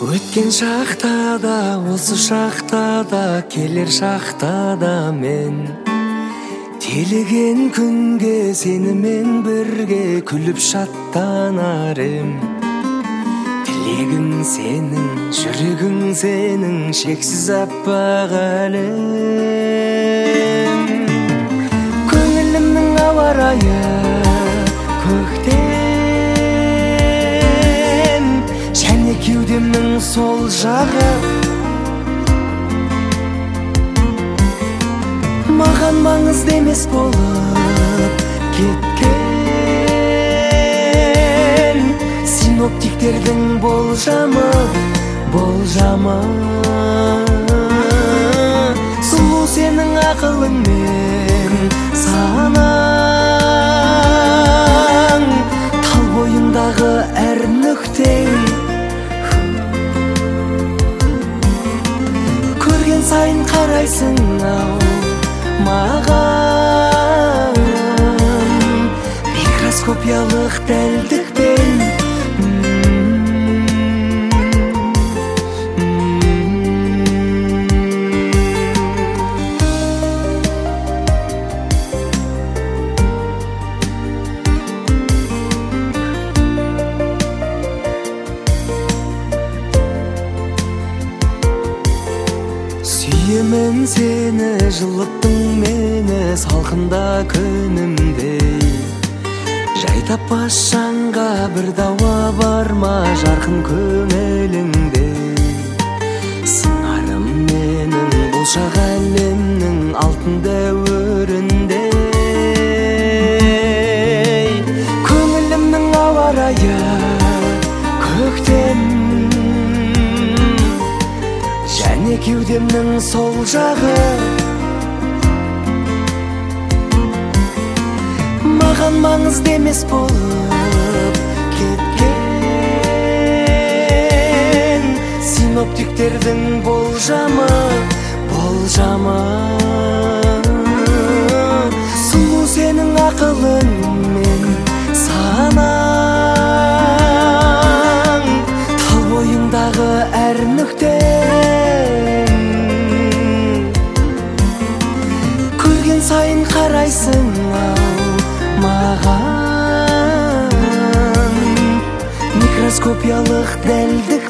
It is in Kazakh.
Өткен шақта да, осы шақта да, келер шақта да мен телеген күнге сенімен бірге күліп шаттанар ем. Тілегің сенің, жүрегің сенің, шексіз аппақ әлем. Көңілімнің ауа райы көктем, және кеудемнің сол жағы маған маңызды емес болып кеткен. Синоптиктердің болжамы сұлу сенің ақылың мен санаң, тал бойыңдағы әр нүктең көрген сайын қарайсың ау маған микроскопиялық дәлдікпен. Сүйемін сені, жылыттың мені салқында күнімдей. Жай таппас жанға бір дауа бар ма жарқын көңіліңдей. Сыңарым менің болшақ әлемнің алтын дәуіріндей. Көңілімнің ауа райы көктем, және кеудемнің сол жағы маған маңызды емес болып кеткен. Синоптиктердің болжамы сұлу сенің ақылың мен санаң, тал бойыңдағы әр нүкте көрген сайын қарайсың ау маған микроскопиялық дәлдік